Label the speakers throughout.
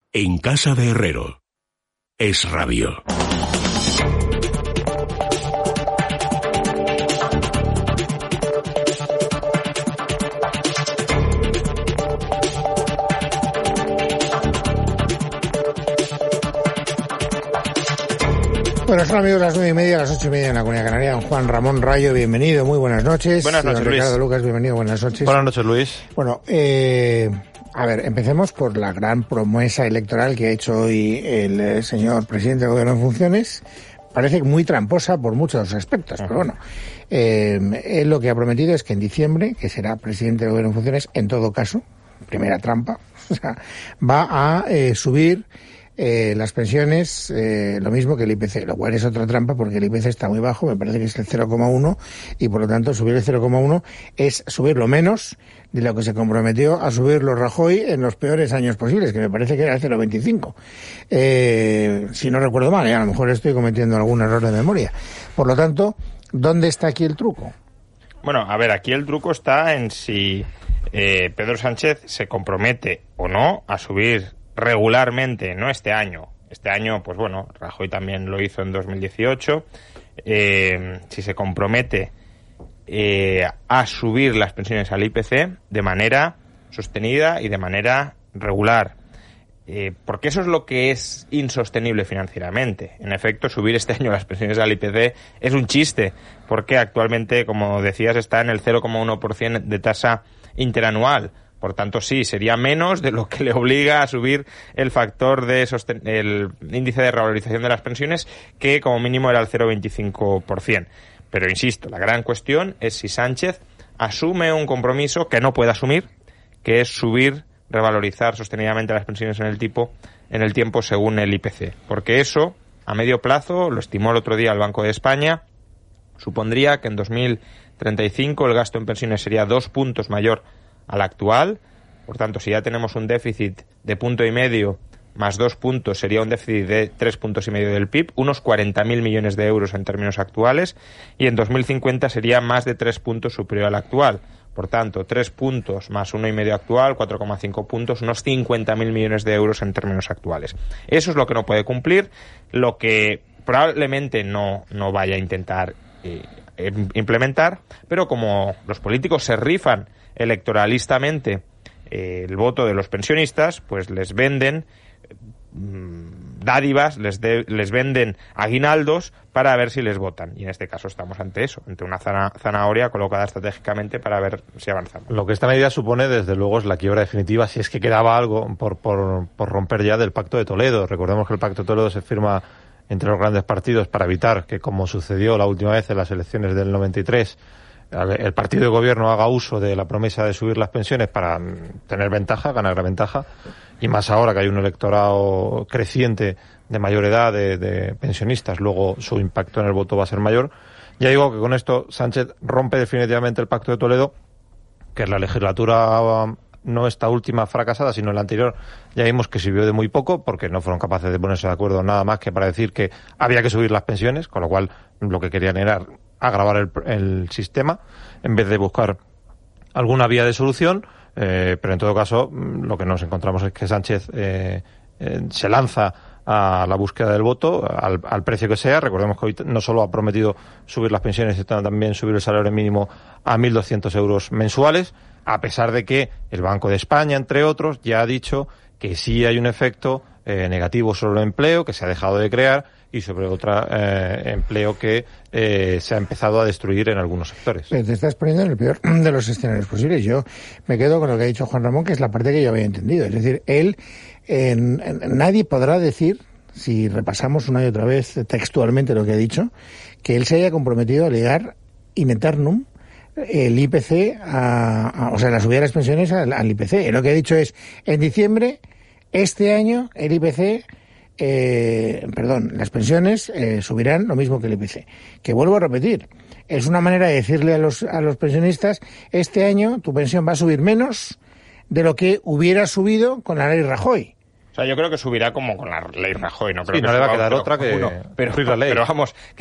Speaker 1: En casa de Herrero. Es Radio.
Speaker 2: Bueno, son amigos las 9:30, las 8:30 en la Comunidad Canaria. Don Juan Ramón Rayo, bienvenido, muy buenas noches.
Speaker 3: Buenas noches, Luis.
Speaker 2: Ricardo Lucas, bienvenido, buenas noches.
Speaker 3: Buenas noches, Luis.
Speaker 2: Bueno, a ver, empecemos por la gran promesa electoral que ha hecho hoy el señor presidente del Gobierno en funciones. Parece muy tramposa por muchos aspectos, pero bueno. Él lo que ha prometido es que en diciembre, que será presidente del Gobierno en funciones, en todo caso, primera trampa, o sea, va a subir las pensiones lo mismo que el IPC, lo cual es otra trampa porque el IPC está muy bajo, me parece que es el 0,1 y por lo tanto subir el 0,1 es subirlo menos de lo que se comprometió a subirlo Rajoy en los peores años posibles, que me parece que era el 0,25. Si no recuerdo mal, a lo mejor estoy cometiendo algún error de memoria. Por lo tanto, ¿dónde está aquí el truco?
Speaker 3: Bueno, a ver, aquí el truco está en si Pedro Sánchez se compromete o no a subir regularmente, no este año. Este año, pues bueno, Rajoy también lo hizo en 2018. Si se compromete a subir las pensiones al IPC de manera sostenida y de manera regular. Porque eso es lo que es insostenible financieramente. En efecto, subir este año las pensiones al IPC es un chiste, porque actualmente, como decías, está en el 0,1% de tasa interanual. Por tanto, sí, sería menos de lo que le obliga a subir el factor el índice de revalorización de las pensiones, que como mínimo era el 0,25%. Pero insisto, la gran cuestión es si Sánchez asume un compromiso que no puede asumir, que es revalorizar sostenidamente las pensiones en el tiempo según el IPC. Porque eso, a medio plazo, lo estimó el otro día el Banco de España, supondría que en 2035 el gasto en pensiones sería 2 puntos mayor al actual. Por tanto, si ya tenemos un déficit de 1,5 más 2 puntos, sería un déficit de 3,5 puntos del PIB, unos 40.000 millones de euros en términos actuales, y en 2050 sería más de 3 puntos superior al actual. Por tanto, 3 puntos más 1,5 actual, 4,5 puntos, unos 50.000 millones de euros en términos actuales. Eso es lo que no puede cumplir, lo que probablemente no vaya a intentar implementar, pero como los políticos se rifan electoralistamente el voto de los pensionistas, pues les venden dádivas, les venden aguinaldos para ver si les votan. Y en este caso estamos ante eso, ante una zanahoria colocada estratégicamente para ver si avanzamos.
Speaker 4: Lo que esta medida supone, desde luego, es la quiebra definitiva, si es que quedaba algo por romper ya, del Pacto de Toledo. Recordemos que el Pacto de Toledo se firma entre los grandes partidos para evitar que, como sucedió la última vez en las elecciones del 93, el partido de gobierno haga uso de la promesa de subir las pensiones para tener ventaja, ganar la ventaja, y más ahora que hay un electorado creciente de mayor edad de pensionistas, luego su impacto en el voto va a ser mayor. Ya digo que con esto Sánchez rompe definitivamente el Pacto de Toledo, que en la legislatura, no esta última fracasada, sino en la anterior, ya vimos que sirvió de muy poco, porque no fueron capaces de ponerse de acuerdo nada más que para decir que había que subir las pensiones, con lo cual lo que querían era agravar el sistema en vez de buscar alguna vía de solución, pero en todo caso lo que nos encontramos es que Sánchez se lanza a la búsqueda del voto al precio que sea. Recordemos que hoy no solo ha prometido subir las pensiones, sino también subir el salario mínimo a 1.200 euros mensuales, a pesar de que el Banco de España, entre otros, ya ha dicho que sí hay un efecto negativo sobre el empleo, que se ha dejado de crear, y sobre otro empleo que se ha empezado a destruir en algunos sectores.
Speaker 2: Te estás poniendo en el peor de los escenarios posibles. Yo me quedo con lo que ha dicho Juan Ramón, que es la parte que yo había entendido. Es decir, nadie podrá decir, si repasamos una y otra vez textualmente lo que ha dicho, que él se haya comprometido a ligar in eternum el IPC, o sea, la subida de las pensiones al IPC. Lo que ha dicho es, en diciembre, este año, el IPC... las pensiones subirán lo mismo que el IPC. Que vuelvo a repetir, es una manera de decirle a los pensionistas, este año tu pensión va a subir menos de lo que hubiera subido con la ley Rajoy.
Speaker 3: O sea, yo creo que subirá como con la ley Rajoy, no creo
Speaker 4: sí,
Speaker 3: que
Speaker 4: no le va a quedar otra que
Speaker 3: pero
Speaker 4: cumplir la ley.
Speaker 3: Pero vamos, que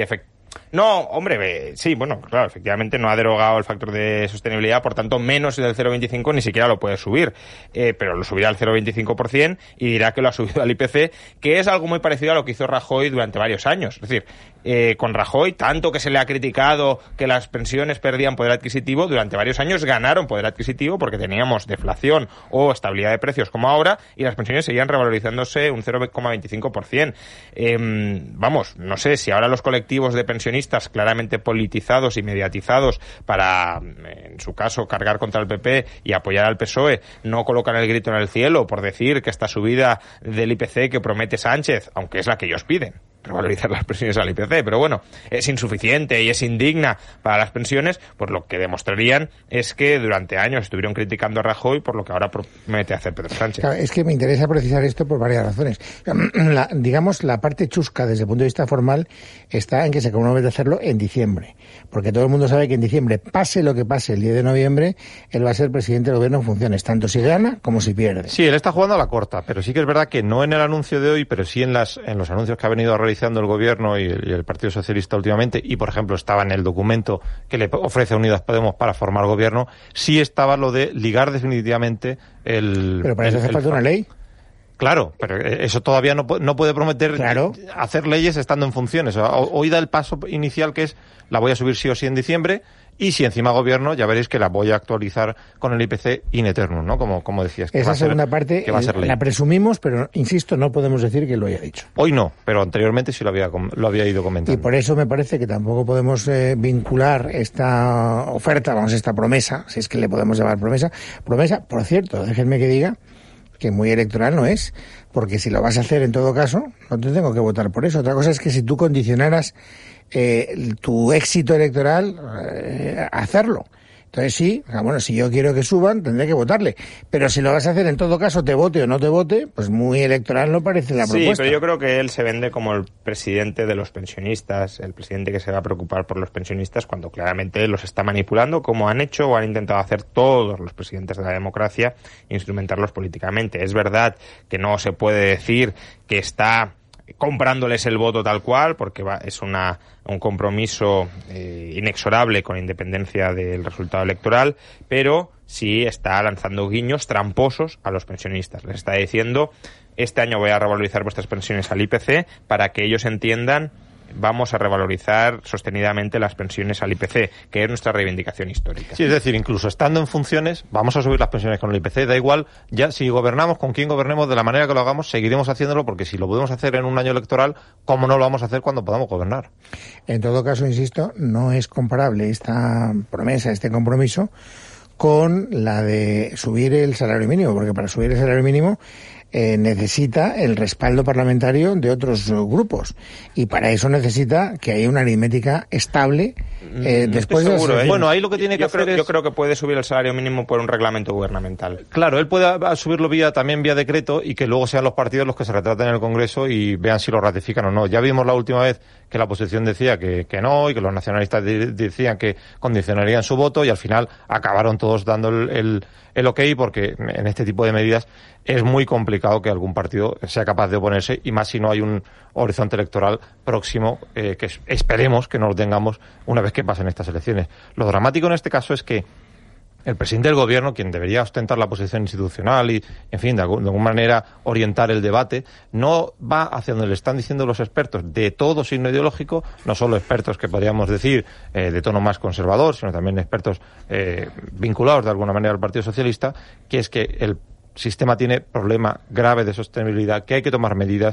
Speaker 3: No, hombre, sí, bueno, claro, efectivamente no ha derogado el factor de sostenibilidad, por tanto, menos del 0,25 ni siquiera lo puede subir, pero lo subirá al 0,25% y dirá que lo ha subido al IPC, que es algo muy parecido a lo que hizo Rajoy durante varios años. Es decir, con Rajoy, tanto que se le ha criticado que las pensiones perdían poder adquisitivo, durante varios años ganaron poder adquisitivo porque teníamos deflación o estabilidad de precios como ahora y las pensiones seguían revalorizándose un 0,25%. Vamos, no sé si ahora los colectivos de pensionistas claramente politizados y mediatizados para, en su caso, cargar contra el PP y apoyar al PSOE, no colocan el grito en el cielo por decir que esta subida del IPC que promete Sánchez, aunque es la que ellos piden, revalorizar las pensiones al IPC, pero bueno, es insuficiente y es indigna para las pensiones, pues lo que demostrarían es que durante años estuvieron criticando a Rajoy por lo que ahora promete hacer Pedro Sánchez.
Speaker 2: Claro, es que me interesa precisar esto por varias razones. Digamos, la parte chusca desde el punto de vista formal está en que se compromete a hacerlo en diciembre, porque todo el mundo sabe que en diciembre, pase lo que pase el 10 de noviembre, él va a ser presidente del gobierno en funciones, tanto si gana como si pierde.
Speaker 4: Sí, él está jugando a la corta, pero sí que es verdad que no en el anuncio de hoy, pero sí en los anuncios que ha venido a realizando el gobierno y el Partido Socialista últimamente, y por ejemplo estaba en el documento que le ofrece a Unidas Podemos para formar gobierno, sí estaba lo de ligar definitivamente el...
Speaker 2: Pero para eso hace falta una ley.
Speaker 4: Claro, pero eso todavía no puede prometer hacer leyes estando en funciones. Hoy da el paso inicial que es la voy a subir sí o sí en diciembre y si encima gobierno ya veréis que la voy a actualizar con el IPC in eternum, ¿no? Como decías.
Speaker 2: Esa segunda parte la presumimos, pero insisto, no podemos decir que lo haya dicho.
Speaker 4: Hoy no, pero anteriormente sí lo había ido comentando.
Speaker 2: Y por eso me parece que tampoco podemos vincular esta oferta, esta promesa, si es que le podemos llamar promesa, por cierto, déjenme que diga que muy electoral no es, porque si lo vas a hacer en todo caso, no te tengo que votar por eso. Otra cosa es que si tú condicionaras tu éxito electoral a hacerlo. Entonces sí, bueno, si yo quiero que suban, tendré que votarle. Pero si lo vas a hacer en todo caso, te vote o no te vote, pues muy electoral no parece la propuesta.
Speaker 3: Sí, pero yo creo que él se vende como el presidente de los pensionistas, el presidente que se va a preocupar por los pensionistas, cuando claramente los está manipulando, como han hecho o han intentado hacer todos los presidentes de la democracia, instrumentarlos políticamente. Es verdad que no se puede decir que está comprándoles el voto tal cual, porque es un compromiso inexorable con independencia del resultado electoral, pero sí está lanzando guiños tramposos a los pensionistas. Les está diciendo, este año voy a revalorizar vuestras pensiones al IPC para que ellos entiendan, vamos a revalorizar sostenidamente las pensiones al IPC, que es nuestra reivindicación histórica.
Speaker 4: Sí, es decir, incluso estando en funciones, vamos a subir las pensiones con el IPC, da igual, ya si gobernamos, con quién gobernemos, de la manera que lo hagamos, seguiremos haciéndolo, porque si lo podemos hacer en un año electoral, ¿cómo no lo vamos a hacer cuando podamos gobernar?
Speaker 2: En todo caso, insisto, no es comparable esta promesa, este compromiso, con la de subir el salario mínimo, porque para subir el salario mínimo necesita el respaldo parlamentario de otros grupos y para eso necesita que haya una aritmética estable después de
Speaker 3: seguro,
Speaker 4: Bueno, ahí lo que tiene que hacer
Speaker 3: yo creo que puede subir el salario mínimo por un reglamento gubernamental.
Speaker 4: Claro, él puede subirlo también vía decreto y que luego sean los partidos los que se retraten en el Congreso y vean si lo ratifican o no. Ya vimos la última vez que la oposición decía que no y que los nacionalistas decían que condicionarían su voto y al final acabaron todos dando el ok, porque en este tipo de medidas es muy complicado que algún partido sea capaz de oponerse, y más si no hay un horizonte electoral próximo que esperemos que no lo tengamos una vez que pasen estas elecciones. Lo dramático en este caso es que el presidente del gobierno, quien debería ostentar la posición institucional y, en fin, de alguna manera orientar el debate, no va hacia donde le están diciendo los expertos de todo signo ideológico, no solo expertos que podríamos decir de tono más conservador, sino también expertos vinculados de alguna manera al Partido Socialista, que es que el sistema tiene problema grave de sostenibilidad, que hay que tomar medidas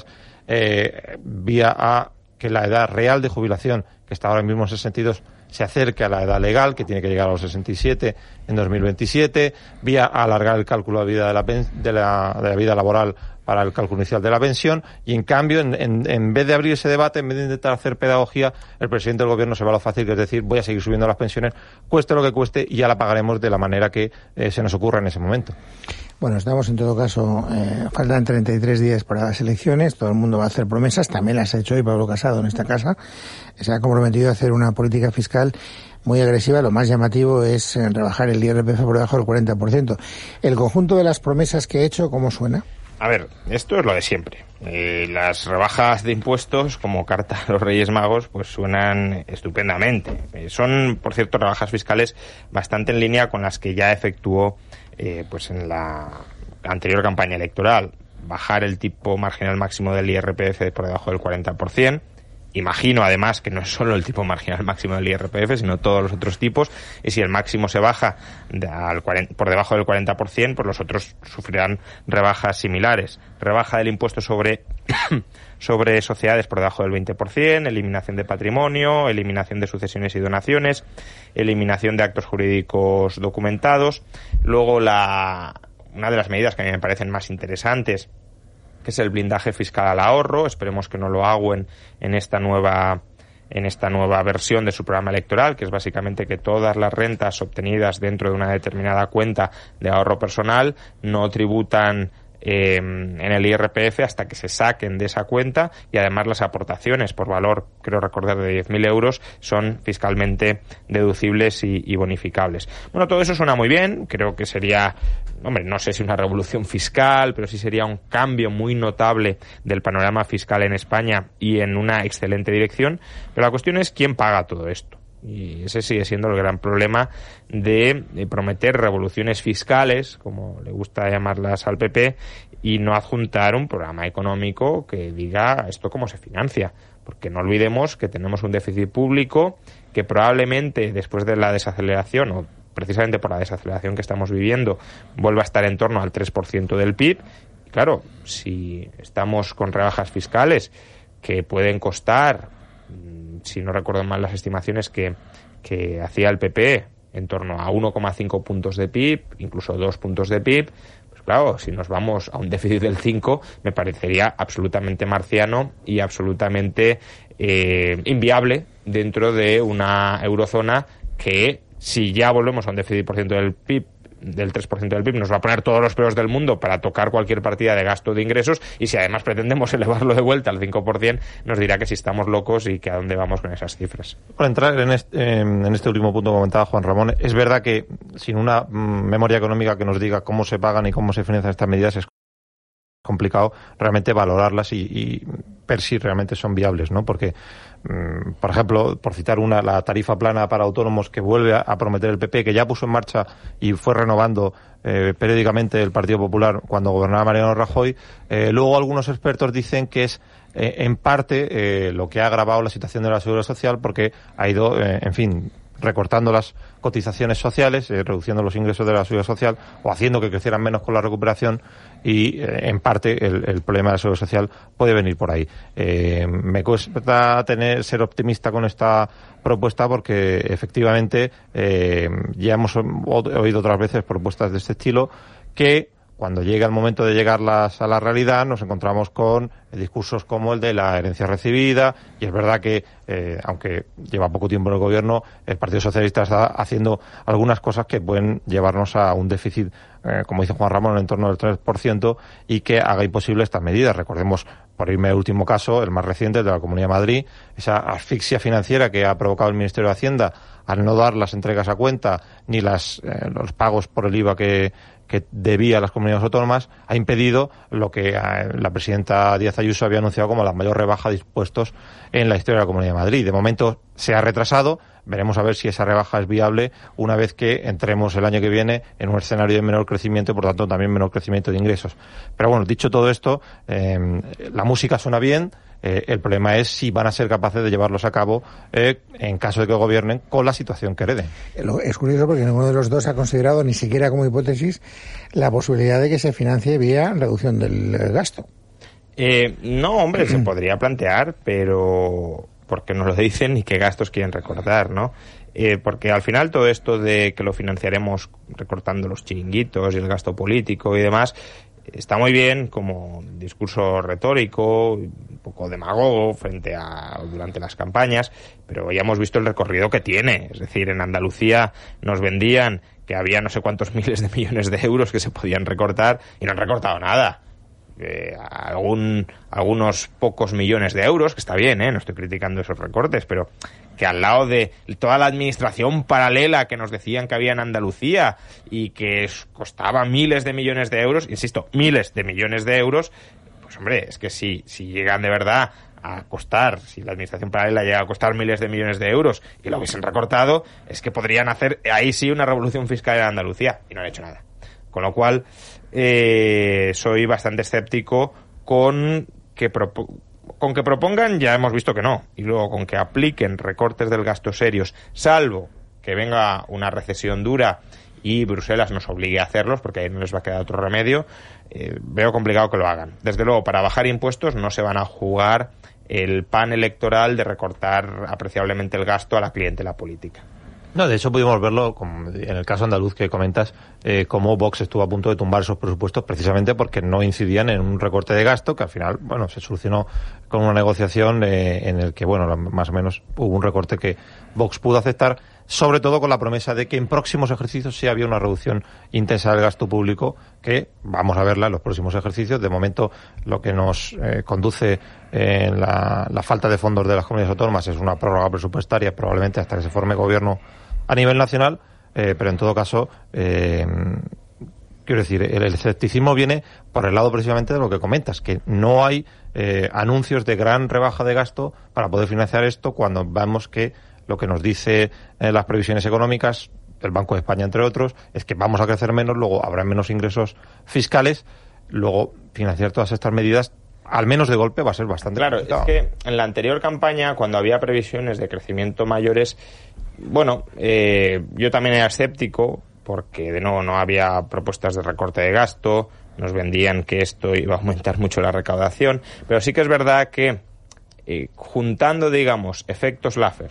Speaker 4: vía a que la edad real de jubilación, que está ahora mismo en 62, se acerque a la edad legal, que tiene que llegar a los 67 en 2027, vía a alargar el cálculo de vida de la vida laboral para el cálculo inicial de la pensión, y en cambio, en vez de abrir ese debate, en vez de intentar hacer pedagogía, el presidente del gobierno se va a lo fácil, que es decir, voy a seguir subiendo las pensiones, cueste lo que cueste, y ya la pagaremos de la manera que se nos ocurra en ese momento.
Speaker 2: Bueno, estamos en todo caso, faltan 33 días para las elecciones, todo el mundo va a hacer promesas, también las ha hecho hoy Pablo Casado en esta casa, se ha comprometido a hacer una política fiscal muy agresiva. Lo más llamativo es rebajar el IRPF por debajo del 40%. El conjunto de las promesas que ha hecho, ¿cómo suena?
Speaker 3: A ver, esto es lo de siempre. Las rebajas de impuestos, como carta a los Reyes Magos, pues suenan estupendamente. Son, por cierto, rebajas fiscales bastante en línea con las que ya efectuó pues en la anterior campaña electoral. Bajar el tipo marginal máximo del IRPF por debajo del 40%. Imagino, además, que no es solo el tipo marginal máximo del IRPF, sino todos los otros tipos, y si el máximo se baja por debajo del 40%, pues los otros sufrirán rebajas similares. Rebaja del impuesto sobre sociedades por debajo del 20%, eliminación de patrimonio, eliminación de sucesiones y donaciones, eliminación de actos jurídicos documentados. Luego, una de las medidas que a mí me parecen más interesantes, que es el blindaje fiscal al ahorro. Esperemos que no lo agüen en esta nueva versión de su programa electoral, que es básicamente que todas las rentas obtenidas dentro de una determinada cuenta de ahorro personal no tributan en el IRPF hasta que se saquen de esa cuenta, y además las aportaciones por valor, creo recordar, de 10.000 euros son fiscalmente deducibles y bonificables. Bueno, todo eso suena muy bien. Creo que sería, no sé si una revolución fiscal, pero sí sería un cambio muy notable del panorama fiscal en España y en una excelente dirección. Pero la cuestión es quién paga todo esto. Y ese sigue siendo el gran problema de prometer revoluciones fiscales, como le gusta llamarlas al PP, y no adjuntar un programa económico que diga esto cómo se financia. Porque no olvidemos que tenemos un déficit público que probablemente después de la desaceleración, o precisamente por la desaceleración que estamos viviendo, vuelva a estar en torno al 3% del PIB. Y claro, si estamos con rebajas fiscales que pueden costar, si no recuerdo mal las estimaciones que hacía el PP, en torno a 1,5 puntos de PIB, incluso 2 puntos de PIB, pues claro, si nos vamos a un déficit del 5, me parecería absolutamente marciano y absolutamente inviable dentro de una eurozona que, si ya volvemos a un déficit por ciento del PIB, del 3% del PIB, nos va a poner todos los pelos del mundo para tocar cualquier partida de gasto de ingresos, y si además pretendemos elevarlo de vuelta al 5%, nos dirá que si estamos locos y que a dónde vamos con esas cifras.
Speaker 4: Por entrar en este último punto que comentaba Juan Ramón, es verdad que sin una memoria económica que nos diga cómo se pagan y cómo se financian estas medidas es complicado realmente valorarlas y ver si realmente son viables, ¿no? Porque, por ejemplo, por citar la tarifa plana para autónomos que vuelve a prometer el PP, que ya puso en marcha y fue renovando periódicamente el Partido Popular cuando gobernaba Mariano Rajoy, luego algunos expertos dicen que es en parte lo que ha agravado la situación de la Seguridad Social, porque ha ido, recortando las cotizaciones sociales, reduciendo los ingresos de la Seguridad Social, o haciendo que crecieran menos con la recuperación, y en parte el problema de la Seguridad Social puede venir por ahí. Me cuesta ser optimista con esta propuesta porque efectivamente ya hemos oído otras veces propuestas de este estilo que, cuando llega el momento de llegarlas a la realidad, nos encontramos con discursos como el de la herencia recibida, y es verdad que, aunque lleva poco tiempo en el gobierno, el Partido Socialista está haciendo algunas cosas que pueden llevarnos a un déficit, como dice Juan Ramón, en torno del 3%, y que haga imposible estas medidas. Recordemos, por irme al último caso, el más reciente, el de la Comunidad de Madrid, esa asfixia financiera que ha provocado el Ministerio de Hacienda al no dar las entregas a cuenta ni los pagos por el IVA que debía a las comunidades autónomas, ha impedido lo que la presidenta Díaz Ayuso había anunciado como la mayor rebaja de impuestos en la historia de la Comunidad de Madrid. De momento se ha retrasado. Veremos a ver si esa rebaja es viable una vez que entremos el año que viene en un escenario de menor crecimiento y, por tanto, también menor crecimiento de ingresos. Pero bueno, dicho todo esto, la música suena bien. El problema es si van a ser capaces de llevarlos a cabo en caso de que gobiernen con la situación que hereden.
Speaker 2: Es curioso porque ninguno de los dos ha considerado, ni siquiera como hipótesis, la posibilidad de que se financie vía reducción del gasto.
Speaker 3: No, hombre, se podría plantear, pero porque no lo dicen ni qué gastos quieren recortar, ¿no? Porque al final todo esto de que lo financiaremos recortando los chiringuitos y el gasto político y demás está muy bien como discurso retórico, un poco demagogo durante las campañas, pero ya hemos visto el recorrido que tiene. Es decir, en Andalucía nos vendían que había no sé cuántos miles de millones de euros que se podían recortar y no han recortado nada. Algunos pocos millones de euros, que está bien, no estoy criticando esos recortes, pero que al lado de toda la administración paralela que nos decían que había en Andalucía y que costaba miles de millones de euros, insisto, miles de millones de euros, pues hombre, es que si llegan de verdad a costar, si la administración paralela llega a costar miles de millones de euros y lo hubiesen recortado, es que podrían hacer ahí sí una revolución fiscal en Andalucía, y no han hecho nada. Con lo cual, soy bastante escéptico con que propongan, ya hemos visto que no, y luego con que apliquen recortes del gasto serios, salvo que venga una recesión dura y Bruselas nos obligue a hacerlos, porque ahí no les va a quedar otro remedio, veo complicado que lo hagan. Desde luego, para bajar impuestos no se van a jugar el pan electoral de recortar apreciablemente el gasto a la clientela política.
Speaker 4: No, de hecho pudimos verlo en el caso andaluz que comentas, cómo Vox estuvo a punto de tumbar esos presupuestos precisamente porque no incidían en un recorte de gasto que al final, bueno, se solucionó con una negociación en el que, bueno, más o menos hubo un recorte que Vox pudo aceptar, sobre todo con la promesa de que en próximos ejercicios sí había una reducción intensa del gasto público, que vamos a verla en los próximos ejercicios. De momento, lo que nos conduce en la falta de fondos de las comunidades autónomas es una prórroga presupuestaria, probablemente hasta que se forme gobierno a nivel nacional, pero en todo caso, quiero decir, el escepticismo viene por el lado precisamente de lo que comentas, que no hay anuncios de gran rebaja de gasto para poder financiar esto, cuando vemos que lo que nos dice las previsiones económicas, el Banco de España entre otros, es que vamos a crecer menos, luego habrá menos ingresos fiscales, luego financiar todas estas medidas, al menos de golpe, va a ser bastante complicado.
Speaker 3: Claro, es que en la anterior campaña, cuando había previsiones de crecimiento mayores, bueno, yo también era escéptico, porque de nuevo no había propuestas de recorte de gasto, nos vendían que esto iba a aumentar mucho la recaudación, pero sí que es verdad que juntando, digamos, efectos Laffer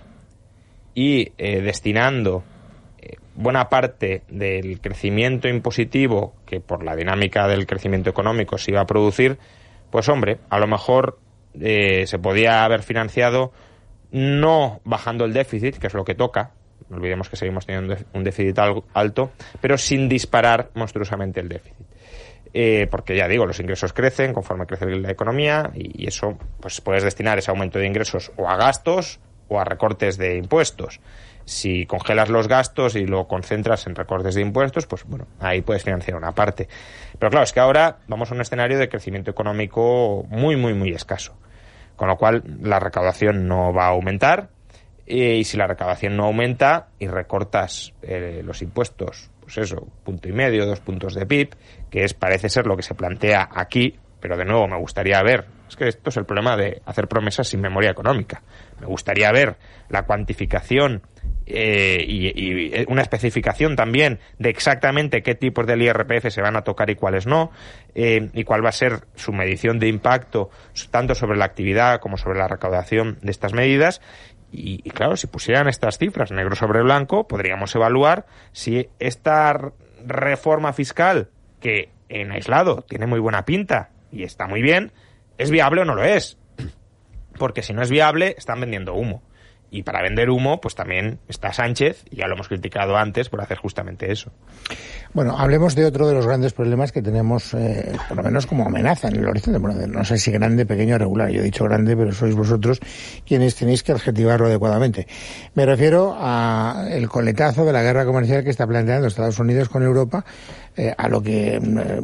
Speaker 3: y destinando buena parte del crecimiento impositivo que por la dinámica del crecimiento económico se iba a producir, pues hombre, a lo mejor se podía haber financiado no bajando el déficit, que es lo que toca, no olvidemos que seguimos teniendo un déficit alto, pero sin disparar monstruosamente el déficit. Porque ya digo, los ingresos crecen conforme crece la economía y eso, pues puedes destinar ese aumento de ingresos o a gastos o a recortes de impuestos. Si congelas los gastos y lo concentras en recortes de impuestos, pues bueno, ahí puedes financiar una parte. Pero claro, es que ahora vamos a un escenario de crecimiento económico muy, muy, muy escaso. Con lo cual, la recaudación no va a aumentar. Y si la recaudación no aumenta y recortas los impuestos, pues eso, 1,5, 2 puntos de PIB, que parece ser lo que se plantea aquí, pero de nuevo me gustaría ver, es que esto es el problema de hacer promesas sin memoria económica, me gustaría ver la cuantificación y una especificación también de exactamente qué tipos del IRPF se van a tocar y cuáles no, y cuál va a ser su medición de impacto tanto sobre la actividad como sobre la recaudación de estas medidas. Y claro, si pusieran estas cifras negro sobre blanco, podríamos evaluar si esta reforma fiscal, que en aislado tiene muy buena pinta y está muy bien, es viable o no lo es. Porque si no es viable, están vendiendo humo. Y para vender humo, pues también está Sánchez, y ya lo hemos criticado antes por hacer justamente eso.
Speaker 2: Bueno, hablemos de otro de los grandes problemas que tenemos, por lo menos como amenaza en el horizonte. Bueno, no sé si grande, pequeño o regular. Yo he dicho grande, pero sois vosotros quienes tenéis que adjetivarlo adecuadamente. Me refiero a el coletazo de la guerra comercial que está planteando Estados Unidos con Europa, a lo que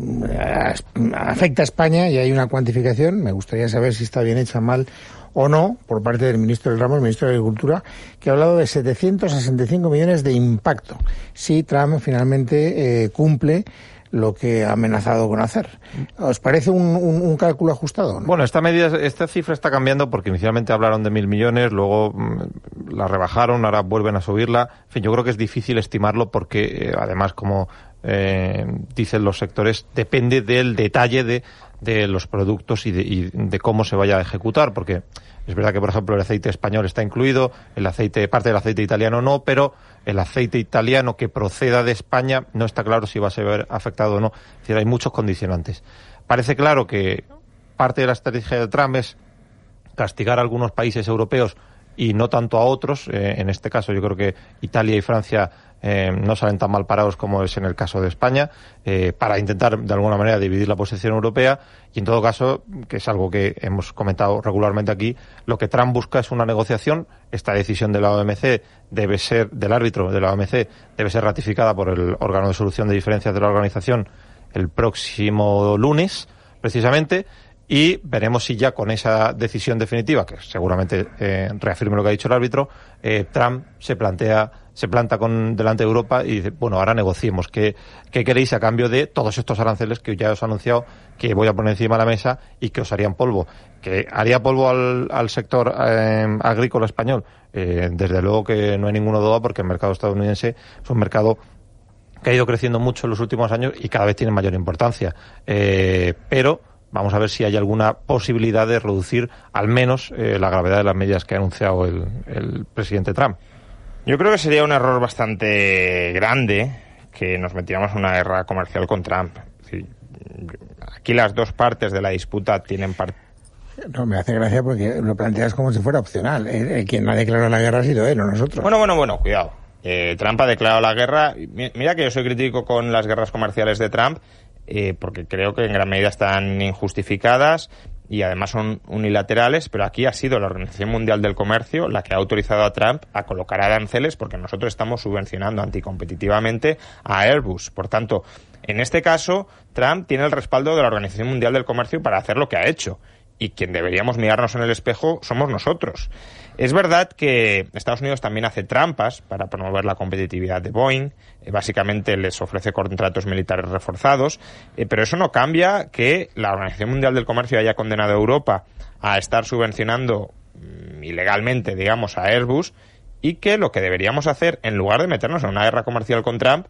Speaker 2: afecta a España, y hay una cuantificación. Me gustaría saber si está bien hecha, mal o no, por parte del ministro del ramo, el ministro de Agricultura, que ha hablado de 765 millones de impacto si Trump finalmente cumple lo que ha amenazado con hacer. ¿Os parece un cálculo ajustado, no?
Speaker 4: Bueno, esta cifra está cambiando porque inicialmente hablaron de 1.000 millones, luego la rebajaron, ahora vuelven a subirla. En fin, yo creo que es difícil estimarlo porque, además, como dicen los sectores, depende del detalle de los productos y de cómo se vaya a ejecutar, porque es verdad que, por ejemplo, el aceite español está incluido, parte del aceite italiano no, pero el aceite italiano que proceda de España no está claro si va a ser afectado o no. Es decir, hay muchos condicionantes. Parece claro que parte de la estrategia de Trump es castigar a algunos países europeos y no tanto a otros. En este caso yo creo que Italia y Francia no salen tan mal parados como es en el caso de España, para intentar de alguna manera dividir la posición europea. Y en todo caso, que es algo que hemos comentado regularmente aquí, lo que Trump busca es una negociación. Esta decisión de la OMC debe ser, del árbitro de la OMC, debe ser ratificada por el órgano de solución de diferencias de la organización el próximo lunes, precisamente. Y veremos si ya con esa decisión definitiva, que seguramente reafirme lo que ha dicho el árbitro, Trump se planta delante de Europa y dice, bueno, ahora negociemos. ¿Qué queréis a cambio de todos estos aranceles que ya os he anunciado que voy a poner encima de la mesa y que os harían polvo? ¿Que haría polvo al sector agrícola español? Desde luego que no hay ninguna duda, porque el mercado estadounidense es un mercado que ha ido creciendo mucho en los últimos años y cada vez tiene mayor importancia. Pero vamos a ver si hay alguna posibilidad de reducir al menos la gravedad de las medidas que ha anunciado el presidente Trump.
Speaker 3: Yo creo que sería un error bastante grande que nos metiéramos en una guerra comercial con Trump. Es decir, aquí las dos partes de la disputa tienen
Speaker 2: No, me hace gracia porque lo planteas como si fuera opcional. Quien ha declarado la guerra ha sido él, no nosotros.
Speaker 3: Bueno, cuidado. Trump ha declarado la guerra. Mira que yo soy crítico con las guerras comerciales de Trump, porque creo que en gran medida están injustificadas y además son unilaterales, pero aquí ha sido la Organización Mundial del Comercio la que ha autorizado a Trump a colocar aranceles porque nosotros estamos subvencionando anticompetitivamente a Airbus. Por tanto, en este caso, Trump tiene el respaldo de la Organización Mundial del Comercio para hacer lo que ha hecho. Y quien deberíamos mirarnos en el espejo somos nosotros. Es verdad que Estados Unidos también hace trampas para promover la competitividad de Boeing. Básicamente les ofrece contratos militares reforzados. Pero eso no cambia que la Organización Mundial del Comercio haya condenado a Europa a estar subvencionando ilegalmente, digamos, a Airbus, y que lo que deberíamos hacer, en lugar de meternos en una guerra comercial con Trump,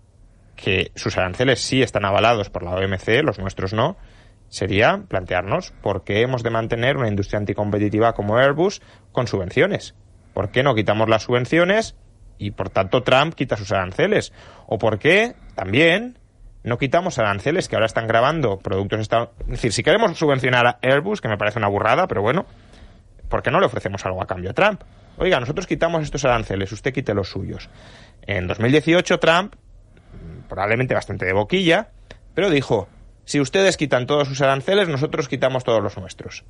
Speaker 3: que sus aranceles sí están avalados por la OMC, los nuestros no, sería plantearnos por qué hemos de mantener una industria anticompetitiva como Airbus con subvenciones. ¿Por qué no quitamos las subvenciones y, por tanto, Trump quita sus aranceles? ¿O por qué también no quitamos aranceles que ahora están grabando productos estadounidenses? Es decir, si queremos subvencionar a Airbus, que me parece una burrada, pero bueno, ¿por qué no le ofrecemos algo a cambio a Trump? Oiga, nosotros quitamos estos aranceles, usted quite los suyos. En 2018 Trump, probablemente bastante de boquilla, pero dijo: si ustedes quitan todos sus aranceles, nosotros quitamos todos los nuestros.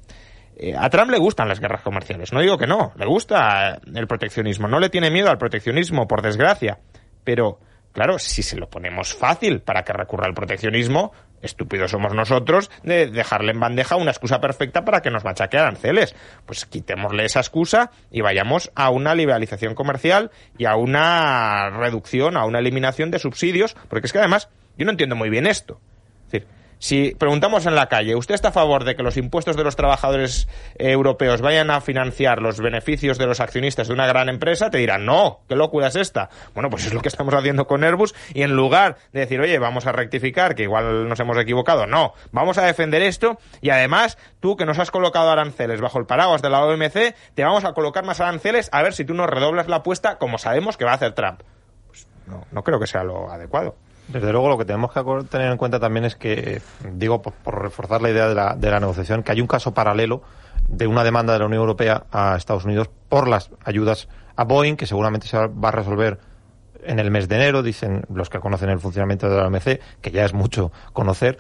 Speaker 3: A Trump le gustan las guerras comerciales, no digo que no, le gusta el proteccionismo, no le tiene miedo al proteccionismo, por desgracia. Pero, claro, si se lo ponemos fácil para que recurra al proteccionismo, estúpidos somos nosotros de dejarle en bandeja una excusa perfecta para que nos machaque aranceles. Pues quitémosle esa excusa y vayamos a una liberalización comercial y a una reducción, a una eliminación de subsidios, porque es que además yo no entiendo muy bien esto. Es decir, si preguntamos en la calle, ¿usted está a favor de que los impuestos de los trabajadores europeos vayan a financiar los beneficios de los accionistas de una gran empresa? Te dirán, no, ¿qué locura es esta? Bueno, pues es lo que estamos haciendo con Airbus, y en lugar de decir, oye, vamos a rectificar, que igual nos hemos equivocado, no, vamos a defender esto, y además, tú que nos has colocado aranceles bajo el paraguas de la OMC, te vamos a colocar más aranceles a ver si tú nos redoblas la apuesta, como sabemos que va a hacer Trump. Pues no creo que sea lo adecuado.
Speaker 4: Desde luego, lo que tenemos que tener en cuenta también es que, digo, por reforzar la idea de la negociación, que hay un caso paralelo de una demanda de la Unión Europea a Estados Unidos por las ayudas a Boeing, que seguramente se va a resolver en el mes de enero, dicen los que conocen el funcionamiento de la OMC, que ya es mucho conocer,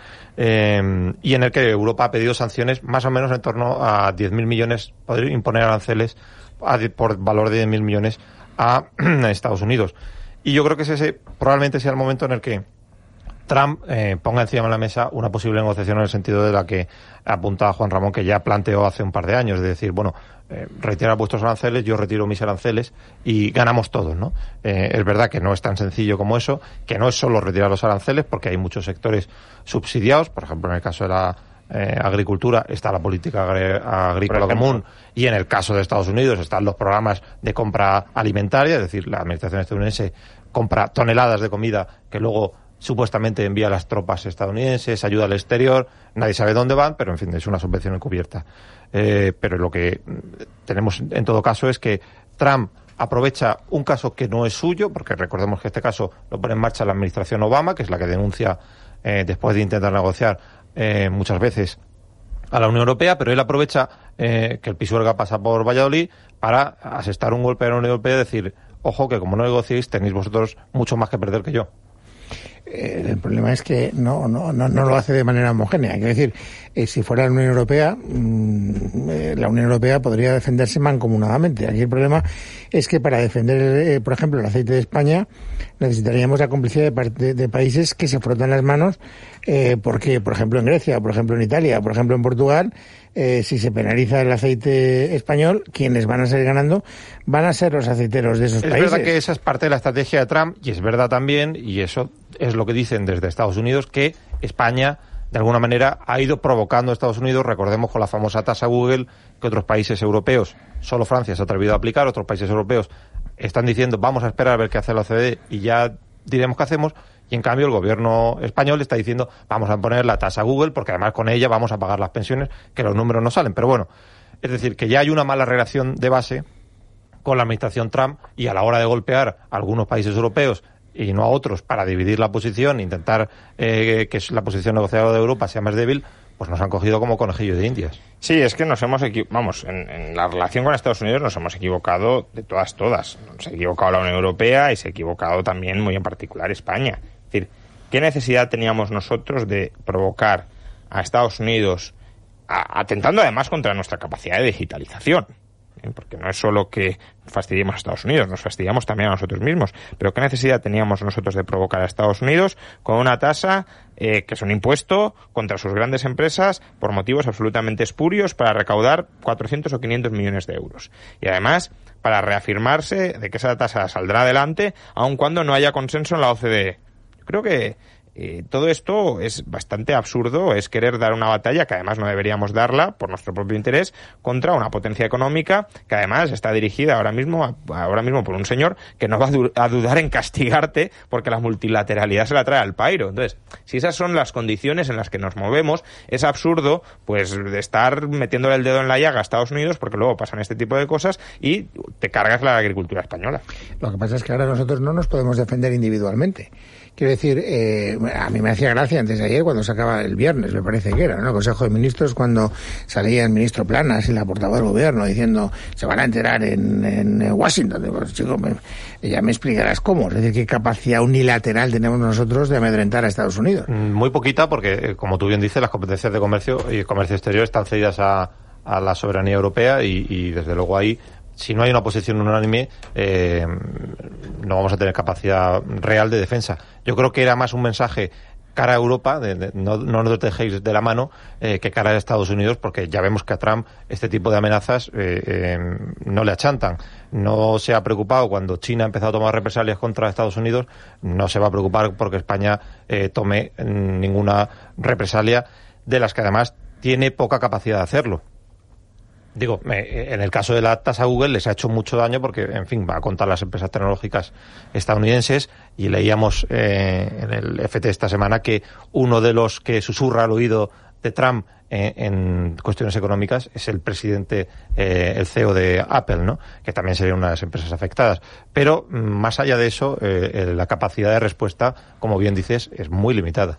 Speaker 4: y en el que Europa ha pedido sanciones más o menos en torno a 10.000 millones, poder imponer aranceles por valor de 10.000 millones a Estados Unidos. Y yo creo que ese probablemente sea el momento en el que Trump ponga encima de la mesa una posible negociación en el sentido de la que apuntaba Juan Ramón, que ya planteó hace un par de años, de decir, bueno, retira vuestros aranceles, yo retiro mis aranceles y ganamos todos, ¿no? Es verdad que no es tan sencillo como eso, que no es solo retirar los aranceles, porque hay muchos sectores subsidiados, por ejemplo, en el caso de la agricultura está la política agrícola común, y en el caso de Estados Unidos están los programas de compra alimentaria, es decir, la administración estadounidense compra toneladas de comida que luego supuestamente envía a las tropas estadounidenses, ayuda al exterior, nadie sabe dónde van, pero en fin, es una subvención encubierta. Pero lo que tenemos en todo caso es que Trump aprovecha un caso que no es suyo, porque recordemos que este caso lo pone en marcha la administración Obama, que es la que denuncia, después de intentar negociar muchas veces a la Unión Europea, pero él aprovecha que el Pisuerga pasa por Valladolid para asestar un golpe a la Unión Europea y decir, ojo, que como no negociéis, tenéis vosotros mucho más que perder que yo.
Speaker 2: El problema es que no lo hace de manera homogénea. Quiero decir, si fuera la Unión Europea, la Unión Europea podría defenderse mancomunadamente. Aquí el problema es que para defender, por ejemplo, el aceite de España, necesitaríamos la complicidad de países que se frotan las manos, porque, por ejemplo, en Grecia, por ejemplo, en Italia, por ejemplo, en Portugal, si se penaliza el aceite español, quienes van a salir ganando van a ser los aceiteros de esos países.
Speaker 4: Es verdad que esa es parte de la estrategia de Trump, y es verdad también, y eso es lo que dicen desde Estados Unidos, que España, de alguna manera, ha ido provocando a Estados Unidos, recordemos con la famosa tasa Google, que otros países europeos, solo Francia se ha atrevido a aplicar, otros países europeos están diciendo, vamos a esperar a ver qué hace la OCDE y ya diremos qué hacemos, y en cambio el gobierno español está diciendo, vamos a poner la tasa Google, porque además con ella vamos a pagar las pensiones, que los números no salen. Pero bueno, es decir, que ya hay una mala relación de base con la administración Trump, y a la hora de golpear a algunos países europeos y no a otros para dividir la posición, intentar que la posición negociadora de Europa sea más débil, pues nos han cogido como conejillos de Indias.
Speaker 3: Sí, es que nos hemos equivocado, en la relación con Estados Unidos nos hemos equivocado de todas. Nos ha equivocado la Unión Europea y se ha equivocado también, muy en particular, España. Es decir, ¿qué necesidad teníamos nosotros de provocar a Estados Unidos, atentando además contra nuestra capacidad de digitalización? Porque no es solo que fastidiemos a Estados Unidos, nos fastidiamos también a nosotros mismos. Pero ¿qué necesidad teníamos nosotros de provocar a Estados Unidos con una tasa que es un impuesto contra sus grandes empresas por motivos absolutamente espurios para recaudar 400 o 500 millones de euros? Y además, para reafirmarse de que esa tasa saldrá adelante, aun cuando no haya consenso en la OCDE. Yo creo que todo esto es bastante absurdo, es querer dar una batalla que además no deberíamos darla por nuestro propio interés contra una potencia económica que además está dirigida ahora mismo por un señor que no va a dudar en castigarte porque la multilateralidad se la trae al pairo. Entonces, si esas son las condiciones en las que nos movemos, es absurdo pues de estar metiéndole el dedo en la llaga a Estados Unidos, porque luego pasan este tipo de cosas y te cargas la agricultura española.
Speaker 2: Lo que pasa es que ahora nosotros no nos podemos defender individualmente. Quiero decir, a mí me hacía gracia antes de ayer, cuando se acaba el viernes, me parece que era, ¿no? El Consejo de Ministros, cuando salía el ministro Planas y la portavoz del gobierno diciendo, se van a enterar en Washington. Digo, pues, chico, ya me explicarás cómo. Es decir, qué capacidad unilateral tenemos nosotros de amedrentar a Estados Unidos.
Speaker 4: Muy poquita, porque, como tú bien dices, las competencias de comercio y comercio exterior están cedidas a la soberanía europea y desde luego ahí, si no hay una posición unánime, no vamos a tener capacidad real de defensa. Yo creo que era más un mensaje cara a Europa, no nos dejéis de la mano, que cara a Estados Unidos, porque ya vemos que a Trump este tipo de amenazas no le achantan. No se ha preocupado cuando China ha empezado a tomar represalias contra Estados Unidos, no se va a preocupar porque España tome ninguna represalia, de las que además tiene poca capacidad de hacerlo. Digo, en el caso de la tasa Google les ha hecho mucho daño porque, en fin, va a contar las empresas tecnológicas estadounidenses, y leíamos en el FT esta semana que uno de los que susurra al oído de Trump en cuestiones económicas es el presidente, el CEO de Apple, ¿no? Que también sería una de las empresas afectadas. Pero más allá de eso, la capacidad de respuesta, como bien dices, es muy limitada.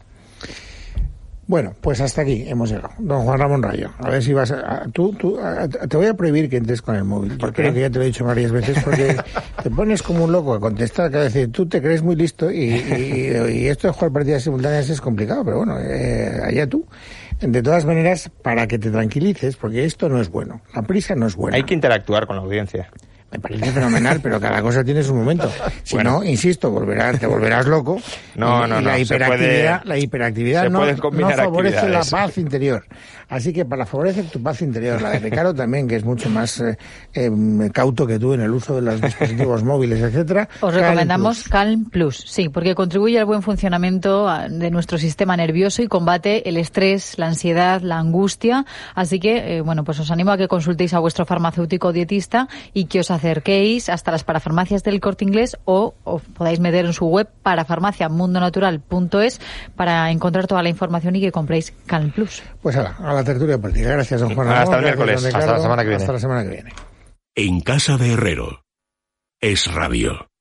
Speaker 2: Bueno, pues hasta aquí hemos llegado. Don Juan Ramón Rayo, a ver si vas te voy a prohibir que entres con el móvil. Yo creo que ya te lo he dicho varias veces, porque te pones como un loco a contestar, que a decir, tú te crees muy listo y esto de jugar partidas simultáneas es complicado, pero bueno, allá tú. De todas maneras, para que te tranquilices, porque esto no es bueno. La prisa no es buena.
Speaker 3: Hay que interactuar con la audiencia.
Speaker 2: Me parece fenomenal, pero cada cosa tiene su momento. Si no, insisto, te volverás loco.
Speaker 3: No.
Speaker 2: La hiperactividad no favorece la paz interior. Así que para favorecer tu paz interior, la de Ricardo también, que es mucho más cauto que tú en el uso de los dispositivos móviles, etcétera.
Speaker 5: Os recomendamos Calm Plus, sí, porque contribuye al buen funcionamiento de nuestro sistema nervioso y combate el estrés, la ansiedad, la angustia. Así que, pues os animo a que consultéis a vuestro farmacéutico dietista y que os acerquéis hasta las parafarmacias del Corte Inglés, o podáis meter en su web parafarmaciamundonatural.es para encontrar toda la información y que compréis Calm Plus.
Speaker 2: Pues a la tertulia partida. Gracias, don Juan Ramón.
Speaker 3: Hasta el miércoles.
Speaker 2: Ricardo,
Speaker 4: hasta la semana que viene.
Speaker 2: Hasta la semana que viene.
Speaker 1: En casa de Herrero. Es Radio.